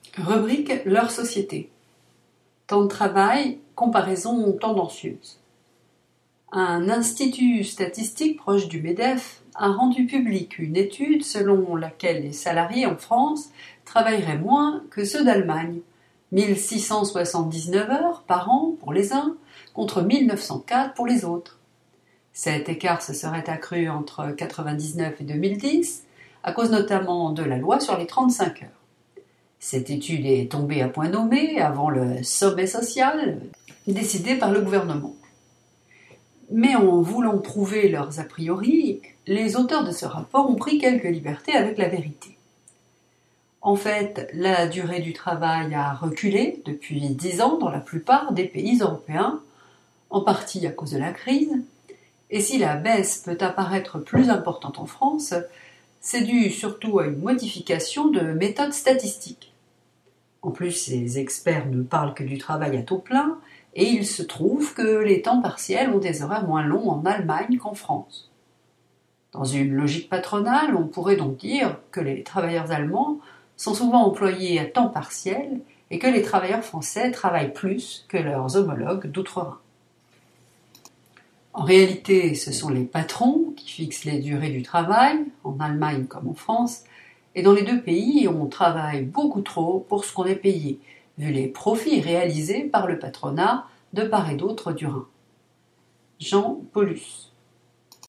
Rubrique leur société. Temps de travail, comparaison tendancieuse. Un institut statistique proche du MEDEF a rendu publique une étude selon laquelle les salariés en France travailleraient moins que ceux d'Allemagne, 1679 heures par an pour les uns contre 1904 pour les autres. Cet écart se serait accru entre 1999 et 2010 à cause notamment de la loi sur les 35 heures. Cette étude est tombée à point nommé avant le sommet social décidé par le gouvernement. Mais en voulant prouver leurs a priori, les auteurs de ce rapport ont pris quelques libertés avec la vérité. En fait, la durée du travail a reculé depuis 10 ans dans la plupart des pays européens, en partie à cause de la crise, et si la baisse peut apparaître plus importante en France, c'est dû surtout à une modification de méthode statistique. En plus, ces experts ne parlent que du travail à taux plein, et il se trouve que les temps partiels ont des horaires moins longs en Allemagne qu'en France. Dans une logique patronale, on pourrait donc dire que les travailleurs allemands sont souvent employés à temps partiel et que les travailleurs français travaillent plus que leurs homologues d'outre-Rhin. En réalité, ce sont les patrons qui fixent les durées du travail, en Allemagne comme en France, et dans les deux pays, on travaille beaucoup trop pour ce qu'on est payé, vu les profits réalisés par le patronat de part et d'autre du Rhin. Jean Paulus.